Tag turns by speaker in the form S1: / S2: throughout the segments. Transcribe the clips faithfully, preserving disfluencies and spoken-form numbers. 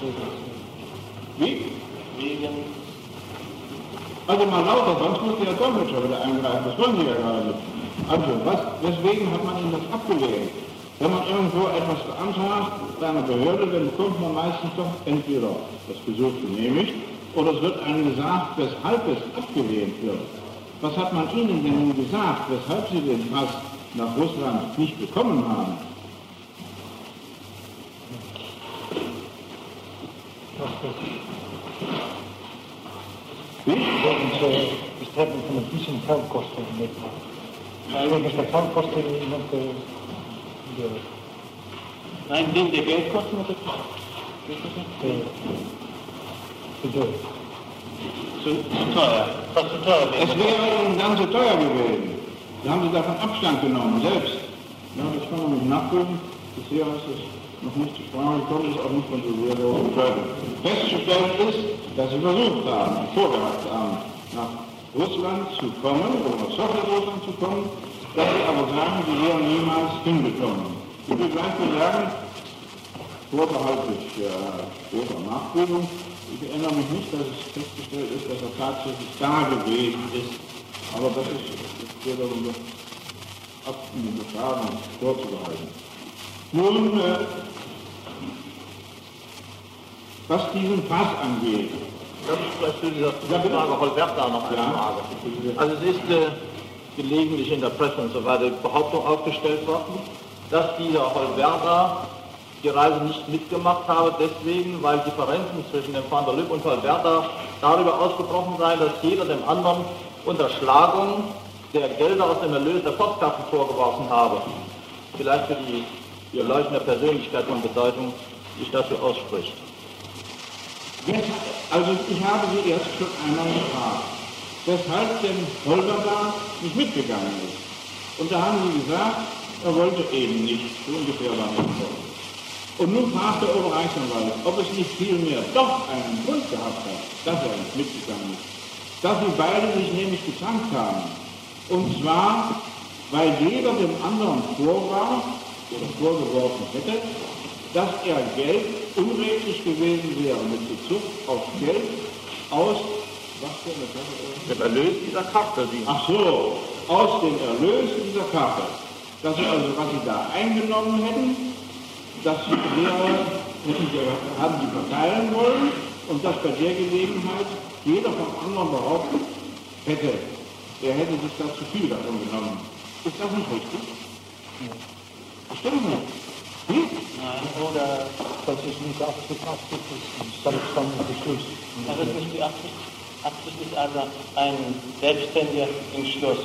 S1: Wie?
S2: Wegen.
S1: Also mal lauter, sonst muss der Dolmetscher wieder eingreifen, das wollen Sie ja gerade nicht. Also, was, weswegen hat man Ihnen das abgelehnt? Wenn man irgendwo etwas beantragt bei einer Behörde, dann bekommt man meistens doch entweder das Gesuch genehmigt oder es wird einem gesagt, weshalb es abgelehnt wird. Was hat man Ihnen denn nun gesagt, weshalb Sie den Pass nach Russland nicht bekommen haben? Wie?
S3: Ich habe von ein bisschen Teilkosten mitgebracht. Also das der Teilkosten iemand de...
S2: Nein, wegen der Geldkosten oder?
S3: Zu teuer.
S2: Zu, zu teuer. Was zu teuer wäre?
S1: Es wäre Ihnen ganz so teuer gewesen. Da haben Sie davon Abstand genommen, selbst. Ja, das kann man nicht nachprüfen. Bisher ist es noch nicht zur Sprache gekommen, ist auch nicht von so sehr hohen Behörden. Festzustellen ist, dass Sie versucht haben, vorgehabt haben, nach Russland zu kommen, oder nach Sowjetrussland zu kommen, dass Sie aber sagen, Sie wären niemals hingekommen. Ich will gleich mal sagen, vorbehaltlich äh, großer Nachprüfung, ich erinnere mich nicht, dass es festgestellt ist, dass er tatsächlich da gewesen ist. Aber das ist, das geht darum, das ab in den Beschlagen vorzubereiten. Nun, äh, was diesen Pass angeht.
S2: Das ist vielleicht für dieser Frage Holberta noch eine
S1: Ja.
S2: Frage. Also es ist äh, gelegentlich in der Presse und so weiter die Behauptung aufgestellt worden, dass dieser Holberta die Reise nicht mitgemacht habe, deswegen, weil Differenzen zwischen dem Van der Lübbe und Holberta darüber ausgebrochen seien, dass jeder dem anderen Unterschlagung der Gelder aus dem Erlös der Postkarten vorgeworfen habe. Vielleicht für die leuchtende Persönlichkeit von Bedeutung, die sich dafür ausspricht.
S1: Jetzt, also ich habe Sie erst schon einmal gefragt, weshalb denn Holberta nicht mitgegangen ist. Und da haben Sie gesagt, er wollte eben nicht, so ungefähr war es. Und nun fragt der Oberreichsanwalt, ob es nicht vielmehr doch einen Grund gehabt hat, dass er nicht mitgegangen ist. Dass sie beide sich nämlich gezankt haben. Und zwar, weil jeder dem anderen vorwarf oder vorgeworfen hätte, dass er Geld unredlich gewesen wäre mit Bezug auf Geld aus, was denn das?
S2: Dem Erlös dieser Karte. Die
S1: Ach so, aus dem Erlös dieser Karte. Dass sie also, was sie da eingenommen hätten, das wäre, hätten sie, haben sie verteilen wollen und dass bei der Gelegenheit jeder vom anderen behauptet hätte, er hätte sich da zu viel davon genommen. Ist das nicht richtig?
S3: Ja.
S1: Stimmt nicht. Wie?
S2: Nein, oder
S3: Das ist nicht Absicht, Absicht ist ein selbstständiger Beschluss.
S2: das ist nicht die Absicht. Absicht ist also ein selbstständiger Entschluss.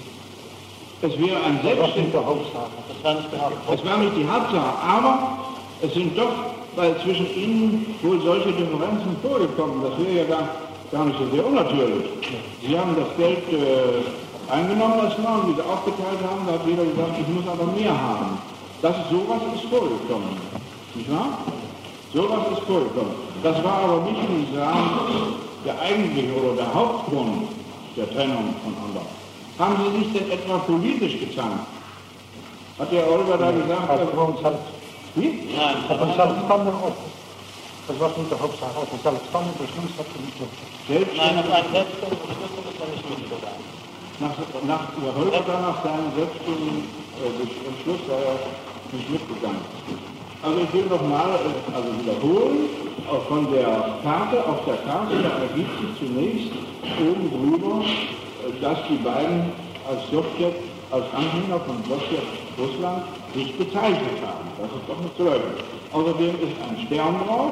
S1: Es wäre ein
S3: Das war nicht
S1: selbstständiger.
S3: der Hauptsache.
S2: Das war nicht der Hauptgrund.
S1: Es war nicht die Hauptsache, aber es sind doch, weil zwischen ihnen wohl solche Differenzen vorgekommen, das wäre ja gar, gar nicht so sehr unnatürlich. Sie haben das Geld äh, eingenommen erstmal und wie sie aufgeteilt haben, da hat jeder gesagt, ich muss aber mehr haben. Das ist, sowas ist vorgekommen, nicht wahr? Sowas ist vorgekommen. Das war aber nicht, wie Sie sagen, der eigentliche oder der Hauptgrund der Trennung von anderen. Haben Sie sich denn etwa politisch gezankt? Hat der Oliver da gesagt,
S3: Das
S1: dass...
S3: war uns halt,
S2: Nein,
S3: das
S2: das
S3: war ein
S2: war
S3: selbstständiger Beschluss. Das war nicht der Hauptsache, auch ein selbstständiger Beschluss hat er nicht durchgeführt.
S1: selbst
S2: Nein, auf einen selbstständigen Beschluss ist er nicht mitgegangen.
S1: nach, nach der Holger da nach seinem selbstständigen äh, Entschluss war er nicht mitgegangen. Also ich will nochmal äh, also wiederholen, auch von der Karte, auf der Karte, da ergibt sich zunächst oben drüber, äh, dass die beiden als Sowjet, als Anhänger von Sowjet Russland sich bezeichnet haben. Das ist doch nicht zu leugnen. Außerdem ist ein Stern drauf.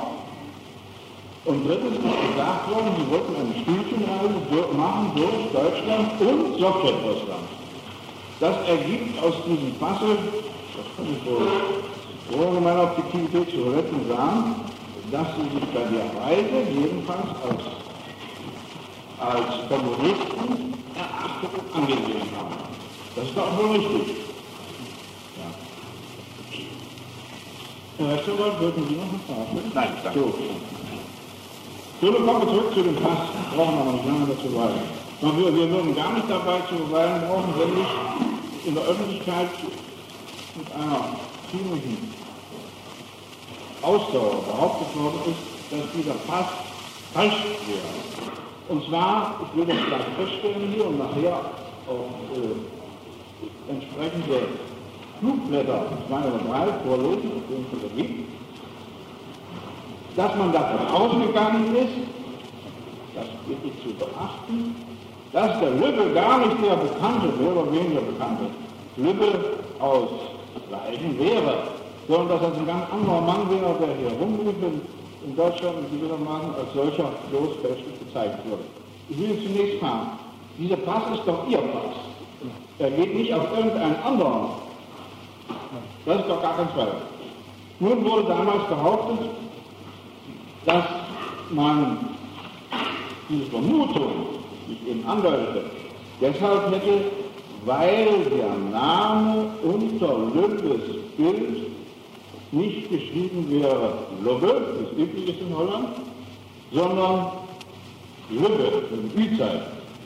S1: Und drittens ist gesagt worden, sie wollten eine Studienreise machen durch Deutschland und Sowjetrussland. Das ergibt aus diesem Passe, das kann ich wohl ohne meine Objektivität zu retten sagen, dass sie sich bei der Reise jedenfalls als, als Kommunisten erachtet und angesehen haben. Das ist doch wohl richtig. Ja. Herr Rechtsanwalt, wollten Sie noch eine Frage stellen?
S2: Nein, danke.
S1: So. So, nun kommen wir zurück zu dem Pass. Brauchen wir noch nicht lange dazu weilen. Wir, wir würden gar nicht dabei zu weilen brauchen, wenn nicht in der Öffentlichkeit mit einer ziemlichen Ausdauer behauptet worden ist, dass dieser Pass falsch wäre. Und zwar, ich will das gleich feststellen hier und nachher auch äh, entsprechende Flugblätter zwei oder drei vorlesen, auf denen es da gibt, dass man davon ausgegangen ist, das bitte zu beachten, dass der Lübbe gar nicht der bekannte, mehr oder weniger bekannte Lübbe aus Leiden wäre, sondern dass das ein ganz anderer Mann wäre, der hier rumlief in Deutschland und gewissermaßen als solcher bloß fälschlich gezeigt wurde. Ich will zunächst fragen, dieser Pass ist doch Ihr Pass. Er geht nicht auf irgendeinen anderen. Das ist doch gar kein Zweifel. Nun wurde damals behauptet, dass man diese Vermutung, die ich eben andeutete, deshalb hätte, weil der Name unter Lübbes Bild nicht geschrieben wäre Lubbe, das üblich ist in Holland, sondern Lübbe, mit Ü-Zeichen.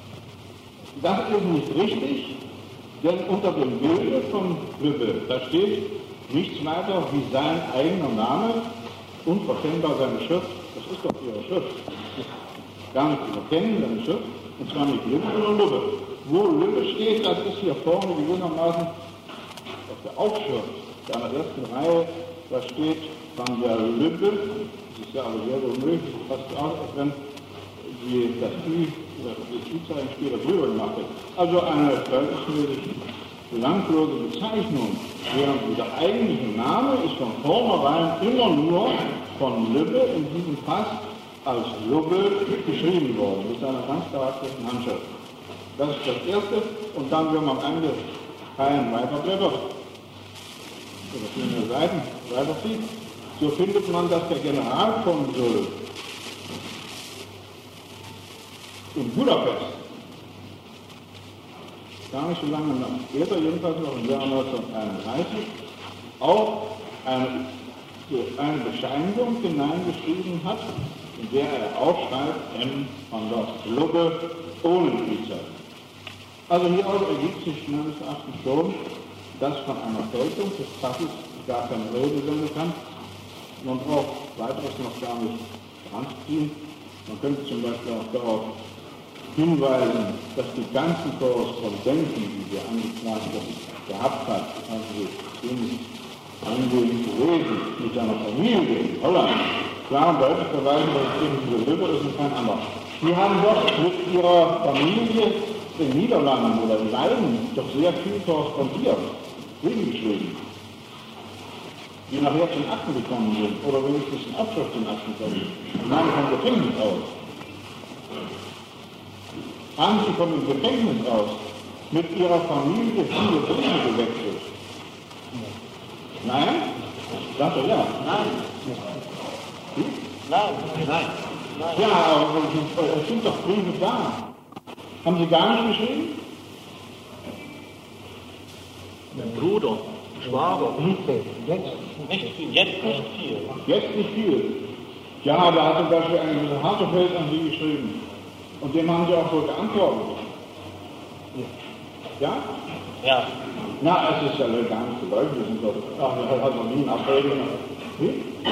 S1: Das ist nicht richtig, denn unter dem Bilde von Lübbe, da steht nichts weiter wie sein eigener Name, unverkennbar seine Schrift, das ist doch ihre Schrift. Gar nicht zu erkennen, seine Schrift, und zwar nicht Lübbe, sondern Lübbe. Wo Lübbe steht, das ist hier vorne gewissermaßen auf der Aufschrift, in der ersten Reihe, da steht von der Lübbe, das ist ja aber sehr unmöglich, fast auch, als wenn die, das Ü, oder das Ü-Zeichen später drüber gemacht wird. Also eine verhältnismäßig belanglose Bezeichnung, während der eigentliche Name ist von vornherein immer nur von Lübbe in diesem Pass als Lubbe geschrieben worden, mit seiner ganz charakteristischen Handschrift. Das ist das Erste, und dann, wenn man am Ende Reihen weiterblättert, oder viele Seiten weiterzieht, so findet man, dass der Generalkonsul in Budapest, gar nicht so lange nach später, jedenfalls noch im Jahr neunzehnhunderteinunddreißig, auch eine, eine Bescheinigung hineingeschrieben hat, in der er aufschreibt, M. von der Lubbe ohne Ü-Zeichen. Also hieraus ergibt sich meines Erachtens schon, dass von einer Fälschung des Passes gar keine Rede sein kann. Man braucht weiteres noch gar nicht heranzuziehen. Man könnte zum Beispiel auch darauf hinweisen, dass die ganzen Korrespondenzen, die der Angeklagte gehabt hat, also ziemlich eingehend gewesen mit seiner Familie in Holland, klar und deutlich verweisen, dass es eben diese Lübbe ist und kein anderer. Die haben doch mit ihrer Familie in den Niederlanden oder in Leiden doch sehr viel korrespondiert, Briefe geschrieben, die nachher zum Akten gekommen sind, oder wenigstens in Abschrift zum Akten kommen. Ich meine vom Gefängnis aus. Haben Sie von dem Gefängnis aus mit Ihrer Familie viele Briefe gewechselt? Nein? Sagt er ja.
S2: Nein.
S1: Hm?
S2: Nein. Nein. Nein.
S1: Ja, aber es sind doch Briefe da. Haben Sie gar nicht geschrieben?
S2: Bruder, Schwager.
S3: Jetzt
S2: nicht viel. Jetzt nicht viel.
S1: Jetzt nicht viel. Ja, da hat zum Beispiel ein gewisser Hartefeld an Sie geschrieben. Und dem haben Sie auch wohl geantwortet. Ja?
S2: Ja.
S1: Na, es ist ja gar nicht zu leugnen. Ach, er hat noch nie einen Abrede. Wie?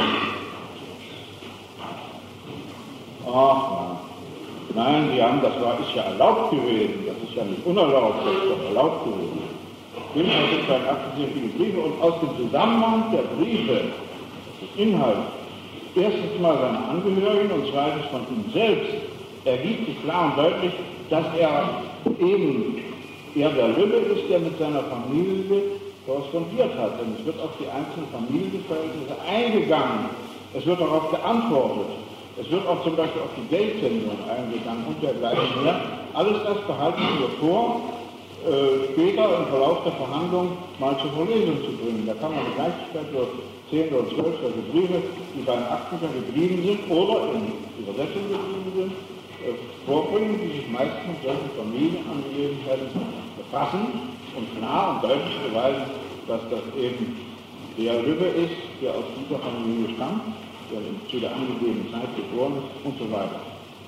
S1: Ach, na. Nein, Sie haben, das war, ist ja erlaubt gewesen. Das ist ja nicht unerlaubt, das ist doch erlaubt gewesen. Jedenfalls gibt es bei Akten sehr viele Briefe und aus dem Zusammenhang der Briefe, des Inhalts, erstens mal seine Angehörigen und zweitens von ihm selbst, ergibt sich klar und deutlich, dass er eben er der Lübbe ist, der mit seiner Familie korrespondiert hat. Denn es wird auf die einzelnen Familienverhältnisse eingegangen. Es wird darauf geantwortet. Es wird auch zum Beispiel auf die Geldsendung eingegangen und dergleichen mehr. Alles das behalten wir vor, äh, später im Verlauf der Verhandlung mal zur Verlesung zu bringen. Da kann man eine Leichtigkeit durch zehn oder zwölf solche Briefe, die beim Aktenker geblieben sind oder in Übersetzung geblieben sind, äh, vorbringen, die sich meistens mit solchen Familienangelegenheiten befassen und klar und deutlich beweisen, dass das eben der Lübbe ist, der aus dieser Familie stammt, der zu der angegebenen Zeit geboren ist und so weiter.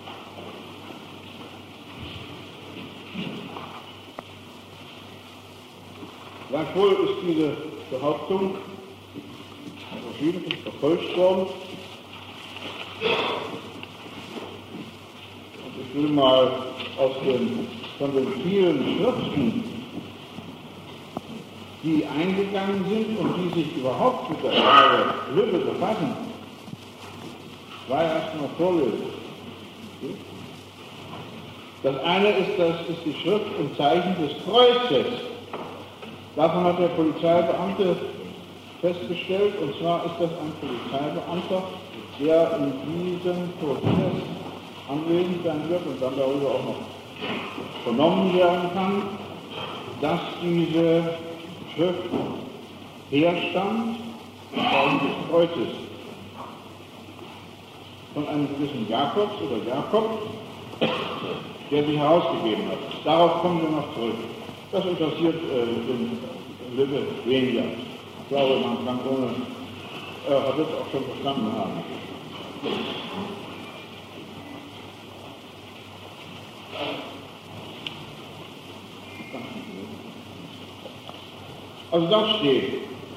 S1: Gleichwohl ist diese Behauptung verschiedentlich verfolgt worden Und ich will mal aus den, von den vielen Schriften, die eingegangen sind und die sich überhaupt mit der Frage Lübbe befassen, zwei erstmal vorlesen. Das eine ist, das ist die Schrift im Zeichen des Kreuzes. Davon hat der Polizeibeamte festgestellt, und zwar ist das ein Polizeibeamter, der in diesem Prozess anwesend sein wird und dann darüber auch noch vernommen werden kann, dass diese Schrift herstammt, im Zeichen des Kreuzes, von einem gewissen Jakobs oder Jakob, der sie herausgegeben hat. Darauf kommen wir noch zurück. Das interessiert äh, den Lübbe weniger. Ich glaube, man kann ohne, er hat es auch schon verstanden haben. Also das steht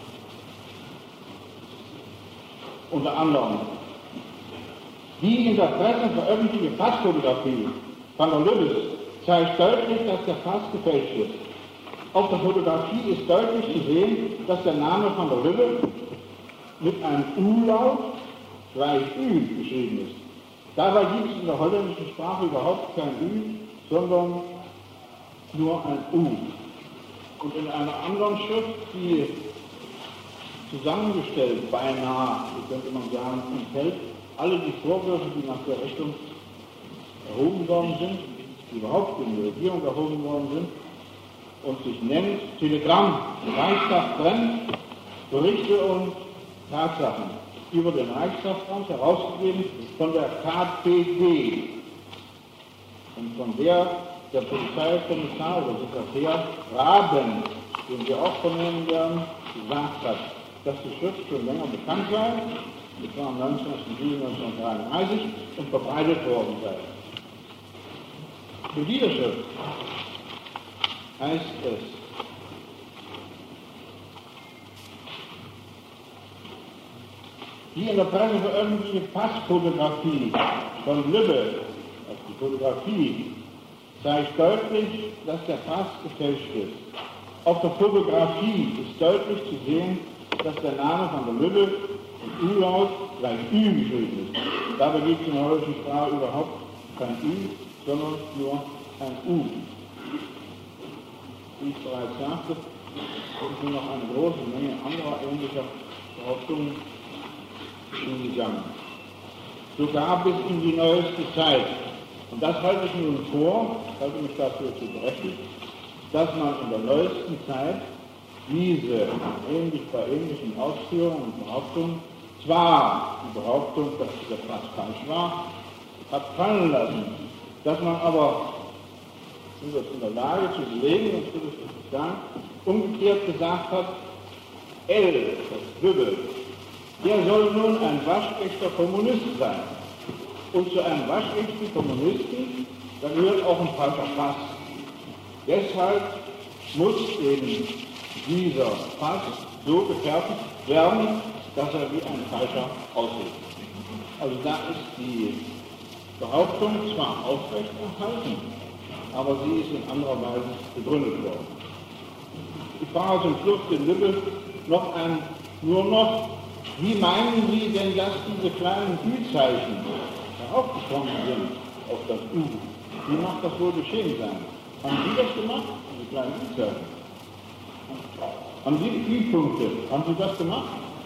S1: unter anderem die in der Presse veröffentlichte Passfotografie von der Lübbes zeigt deutlich, dass der Pass gefälscht ist. Auf der Fotografie ist deutlich zu sehen, dass der Name von der Lübbe mit einem U-Laut gleich Ü geschrieben ist. Dabei gibt es in der holländischen Sprache überhaupt kein Ü, sondern nur ein U. Und in einer anderen Schrift, die zusammengestellt beinahe, könnte man sagen, enthält alle die Vorwürfe, die nach der Richtung erhoben worden sind, die überhaupt in der Regierung erhoben worden sind, und sich nennt Telegramm, Reichstag brennt, Berichte und Tatsachen über den Reichstagsbrand, herausgegeben von der K P D und von der der Polizeikommissar oder Sekretär Raben, den wir auch vernehmen werden, gesagt hat, dass die Schrift schon länger bekannt sei, das war am neunundzwanzigsten Juli neunzehnhundertdreiunddreißig, und verbreitet worden sei. Für diese Schrift heißt es, die in der Presse veröffentlichte Passfotografie von Lübbe, also die Fotografie, zeigt deutlich, dass der Pass gefälscht ist. Auf der Fotografie ist deutlich zu sehen, dass der Name von der Lübbe im U-Laut gleich Ü geschrieben ist. Dabei gibt es in der holländischen Sprache überhaupt kein Ü, sondern nur ein U. Wie ich bereits sagte, ist nur noch eine große Menge anderer ähnlicher Behauptungen hingegangen. Sogar bis in die neueste Zeit. Und das halte ich nun vor, halte mich dafür zu berechtigt, dass man in der neuesten Zeit diese, ähnlich bei ähnlichen Ausführungen und Behauptungen, zwar die Behauptung, dass der Pass falsch war, hat fallen lassen, dass man aber, sind wir in der Lage zu belegen, und das will ich sagen, umgekehrt gesagt hat, L, das Lübbe, der soll nun ein waschechter Kommunist sein. Und zu einem waschechten Kommunisten, da gehört auch ein falscher Pass. Deshalb muss eben dieser Pass so gefertigt werden, dass er wie ein falscher aussieht. Also da ist die Behauptung zwar aufrechterhalten, aber sie ist in anderer Weise begründet worden. Ich frage zum Schluss den Lübbe noch ein, nur noch, wie meinen Sie denn, dass diese kleinen Ü-Zeichen heraufgekommen sind auf das U? Wie mag das wohl geschehen sein? Haben Sie das gemacht, diese kleinen Ü-Zeichen? Haben Sie die Ü-Punkte? Haben Sie das gemacht?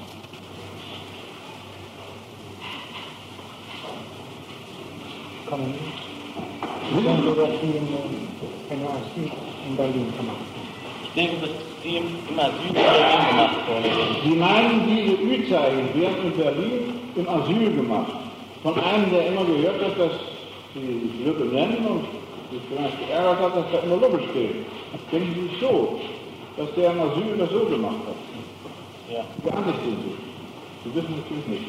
S3: Kann man nicht. Ich denke, dass Sie in N A S in Berlin gemacht haben.
S2: Ich denke, dass die im Asyl in Berlin gemacht worden.
S1: Sie meinen, diese Ü-Zeichen werden in Berlin im Asyl gemacht. Von einem, der immer gehört hat, dass sie sich Lübbe nennen und sich vielleicht geärgert hat, dass da immer Lübbe steht. Denken Sie so, dass der im Asyl das so gemacht hat?
S2: Ja.
S1: Wie anders sind Sie? Sie wissen natürlich nicht.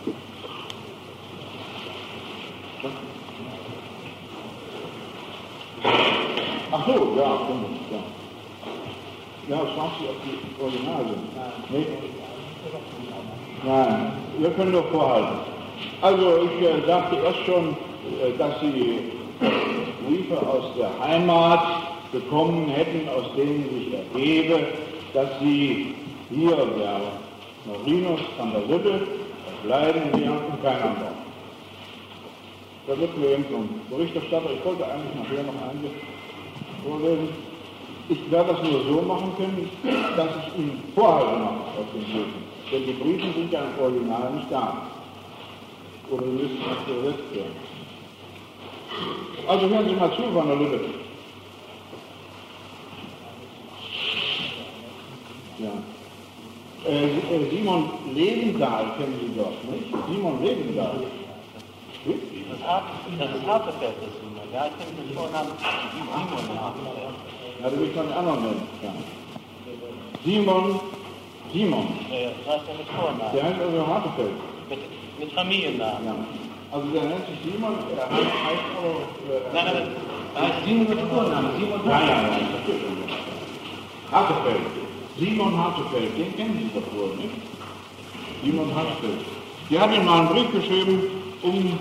S1: Ach so, ja, stimmt, ja. Ja, schauen Sie, ob die Original sind. Nee? Nein, wir können doch vorhalten. Also ich äh, sagte erst schon, äh, dass Sie Briefe aus der Heimat bekommen hätten, aus denen sich ergebe, dass Sie hier der Marinus van der Lübbe aus Leiden wären und kein anderer. Da wird mir eben vom Berichterstatter, ich wollte eigentlich nachher noch einiges vorlesen. Ich werde das nur so machen können, dass ich Ihnen Vorhalte mache aus den Briefen. Denn die Briefe sind ja im Original nicht da. Oder müssen aktualisiert werden. Also hören Sie mal zu, Van der Lübbe. Ja. Äh, Simon Levendahl kennen Sie doch, nicht? Simon Levendahl. Hm?
S4: Das Hartefeld ist Simon, ja, ich kenne den Vornamen Simon Hartefeld.
S1: Ja, du bist von den anderen Menschen. Ja. Simon, Simon.
S4: Ja, das heißt ja mit Vornamen.
S1: Der heißt also Hartefeld.
S4: Mit, mit Familiennamen.
S1: Ja. Also der nennt sich Simon, er heißt aber... Äh,
S4: nein, nein, er heißt Simon mit Vornamen. Simon
S1: ja, ja, ja, das stimmt schon. Hartefeld. Simon Hartefeld, den kennen Sie doch wohl, nicht? Simon Hartefeld. Die hat ihm mal einen Brief geschrieben, um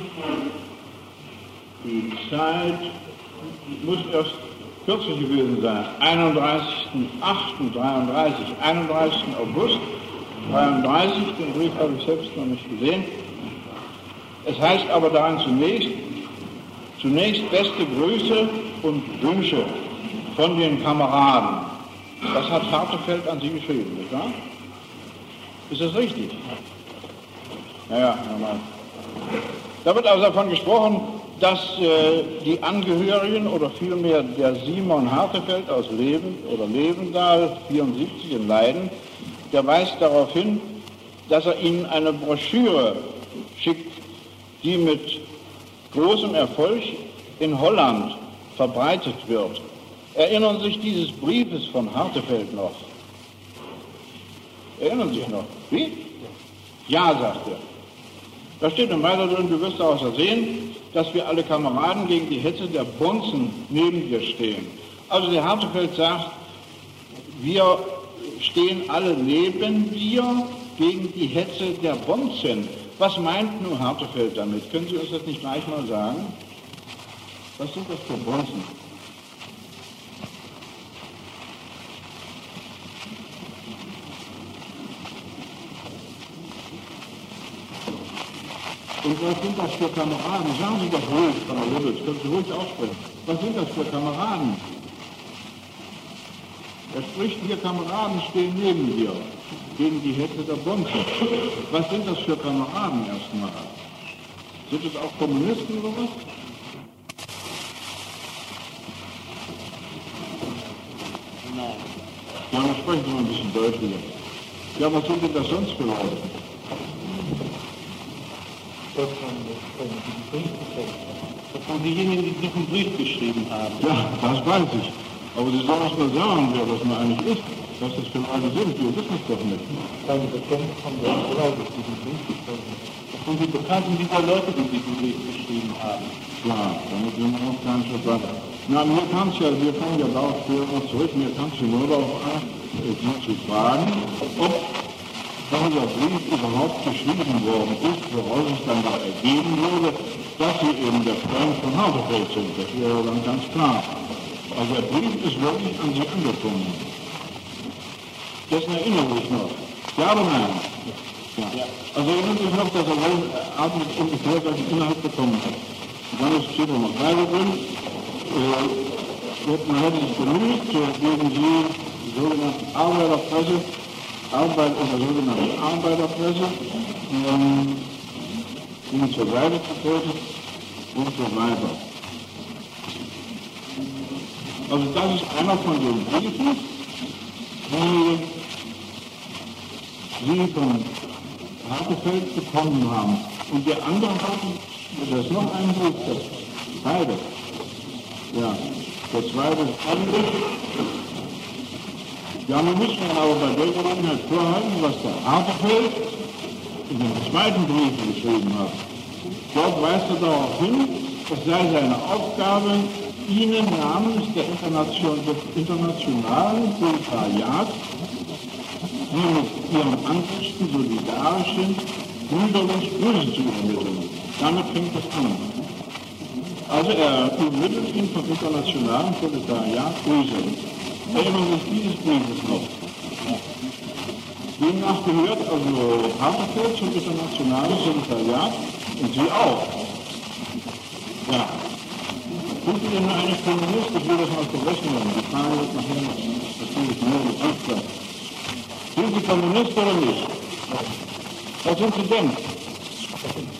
S1: die Zeit, muss erst kürzlich gewesen sein, einunddreißigsten achten dreiunddreißig, einunddreißigsten August dreiunddreißig, den Brief habe ich selbst noch nicht gesehen. Es heißt aber daran zunächst, zunächst beste Grüße und Wünsche von den Kameraden. Das hat Hartefeld an Sie geschrieben, nicht wahr? Ist das richtig? Naja, normal. Da wird also davon gesprochen, dass äh, die Angehörigen oder vielmehr der Simon Hartefeld aus Leven oder Levendahl, vierundsiebzig in Leiden, der weist darauf hin, dass er ihnen eine Broschüre schickt, die mit großem Erfolg in Holland verbreitet wird. Erinnern Sie sich dieses Briefes von Hartefeld noch? Erinnern Sie sich noch? Wie? Ja, sagt er. Da steht im weiter drin, du wirst daraus ersehen, dass wir alle Kameraden gegen die Hetze der Bonzen neben dir stehen. Also der Hartefeld sagt, wir stehen alle neben dir gegen die Hetze der Bonzen. Was meint nun Hartefeld damit? Können Sie uns das nicht gleich mal sagen? Was sind das für Bonzen? Und was sind das für Kameraden? Sagen Sie doch ruhig, Frau Lübbels, können Sie ruhig aussprechen. Was sind das für Kameraden? Er spricht, hier Kameraden stehen neben dir, gegen die Hetze der Bonzen. Was sind das für Kameraden erstmal? Sind es auch Kommunisten oder was?
S4: Nein.
S1: Ja, dann sprechen Sie mal ein bisschen deutlicher. Ja, was sind denn das sonst für Leute?
S4: Das waren diejenigen, die diesen Brief geschrieben haben.
S1: Ja, das weiß ich. Aber Sie sollen uns mal sagen, wer das mal eigentlich ist. Was das für Leute sind, wir wissen es doch nicht.
S3: Keine Bekannten von der Glaube, die diesen Brief geschrieben haben.
S4: Das sind die Bekannten dieser Leute, die diesen Brief geschrieben haben.
S1: Ja, damit sind wir noch keinen Schritt weiter. Na, mir kam es ja, wir kommen ja darauf noch zurück, mir kam es ja nur darauf an, Sie zu fragen, ob dieser Brief überhaupt geschrieben worden ist, woraus es dann da ergeben wurde, dass Sie eben der Freund von Hartefeld sind. Das wäre dann ganz klar. Also der Brief ist wirklich an Sie angekommen. Dessen erinnere ich noch. Ja oder nein? Ja. Ja. Also erinnert sich noch, dass er wohl Abend ungefähr solchen Inhalt bekommen hat. Und dann steht er noch weiter drin. Äh, man hätte sich bemüht, gegen die sogenannten Arbeiterpresse, Arbeit in der sogenannten Arbeiterpresse, ähm, ihnen zur Seite zu treten und so weiter. Also das ist einer von den Briefen, die Sie von Hartefeld bekommen haben. Und der andere hat, das ist noch ein Brief, das beide. Ja, der zweite ist anders. Ja, man muss dann aber bei der Gelegenheit vorhalten, was der Hartefeld in dem zweiten Brief geschrieben hat. Dort weist er darauf hin, es sei seine Aufgabe, Ihnen namens der Internation, des internationalen Proletariats, die mit ihren Ansichten solidarisch sind, brüderlich Grüße zu übermitteln. Damit fängt es an. Also er übermittelt ihn vom internationalen Proletariat Grüße. Erinnern sich dieses Briefes noch. Demnach gehört also Haferfeld zum internationalen Proletariat und Sie auch. Ja. Sind Sie denn eine Kommunist? Ich will das mal berechnen. Die Frage wird nachher noch natürlich nur geprüft. Sind Sie Kommunist oder nicht? Was sind Sie denn?